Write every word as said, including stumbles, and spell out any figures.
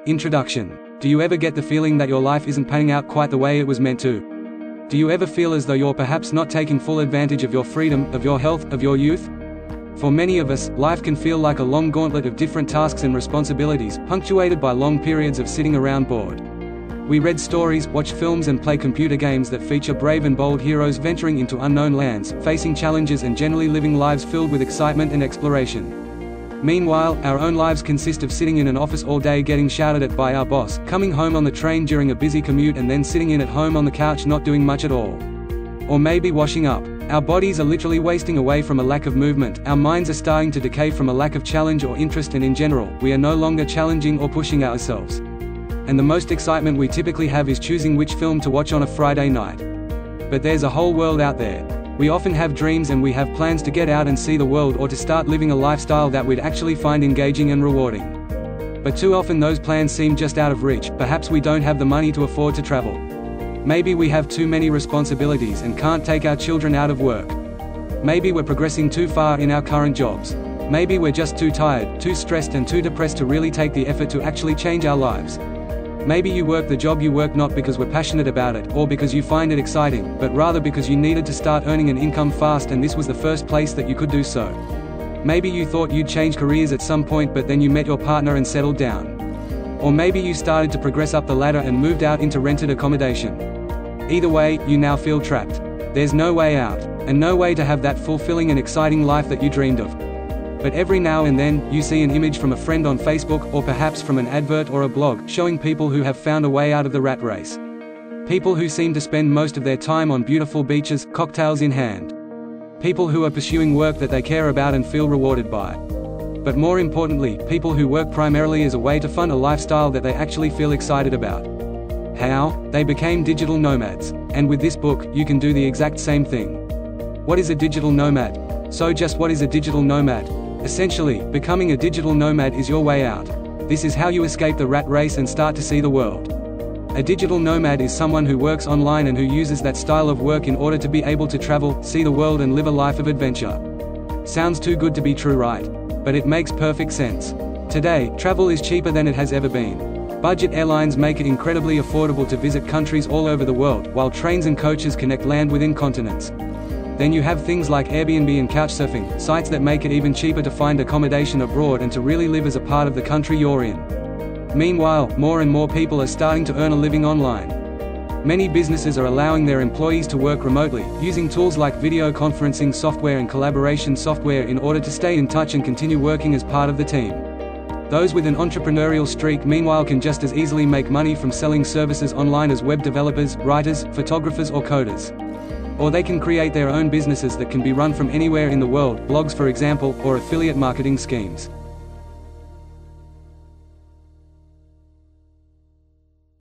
Introduction. Do you ever get the feeling that your life isn't panning out quite the way it was meant to? Do you ever feel as though you're perhaps not taking full advantage of your freedom, of your health, of your youth? For many of us, life can feel like a long gauntlet of different tasks and responsibilities, punctuated by long periods of sitting around bored. We read stories, watch films and play computer games that feature brave and bold heroes venturing into unknown lands, facing challenges and generally living lives filled with excitement and exploration. Meanwhile, our own lives consist of sitting in an office all day getting shouted at by our boss, coming home on the train during a busy commute and then sitting in at home on the couch not doing much at all. Or maybe washing up. Our bodies are literally wasting away from a lack of movement, our minds are starting to decay from a lack of challenge or interest, and in general, we are no longer challenging or pushing ourselves. And the most excitement we typically have is choosing which film to watch on a Friday night. But there's a whole world out there. We often have dreams and we have plans to get out and see the world or to start living a lifestyle that we'd actually find engaging and rewarding. But too often those plans seem just out of reach. Perhaps we don't have the money to afford to travel. Maybe we have too many responsibilities and can't take our children out of work. Maybe we're progressing too far in our current jobs. Maybe we're just too tired, too stressed and too depressed to really take the effort to actually change our lives. Maybe you work the job you work not because we're passionate about it, or because you find it exciting, but rather because you needed to start earning an income fast and this was the first place that you could do so. Maybe you thought you'd change careers at some point but then you met your partner and settled down. Or maybe you started to progress up the ladder and moved out into rented accommodation. Either way, you now feel trapped. There's no way out, and no way to have that fulfilling and exciting life that you dreamed of. But every now and then, you see an image from a friend on Facebook, or perhaps from an advert or a blog, showing people who have found a way out of the rat race. People who seem to spend most of their time on beautiful beaches, cocktails in hand. People who are pursuing work that they care about and feel rewarded by. But more importantly, people who work primarily as a way to fund a lifestyle that they actually feel excited about. How? They became digital nomads. And with this book, you can do the exact same thing. What is a digital nomad? So just what is a digital nomad? Essentially, becoming a digital nomad is your way out. This is how you escape the rat race and start to see the world. A digital nomad is someone who works online and who uses that style of work in order to be able to travel, see the world and live a life of adventure. Sounds too good to be true, right? But it makes perfect sense. Today, travel is cheaper than it has ever been. Budget airlines make it incredibly affordable to visit countries all over the world, while trains and coaches connect land within continents. Then you have things like Airbnb and Couchsurfing, sites that make it even cheaper to find accommodation abroad and to really live as a part of the country you're in. Meanwhile, more and more people are starting to earn a living online. Many businesses are allowing their employees to work remotely, using tools like video conferencing software and collaboration software in order to stay in touch and continue working as part of the team. Those with an entrepreneurial streak meanwhile can just as easily make money from selling services online as web developers, writers, photographers or coders. Or they can create their own businesses that can be run from anywhere in the world, blogs for example, or affiliate marketing schemes.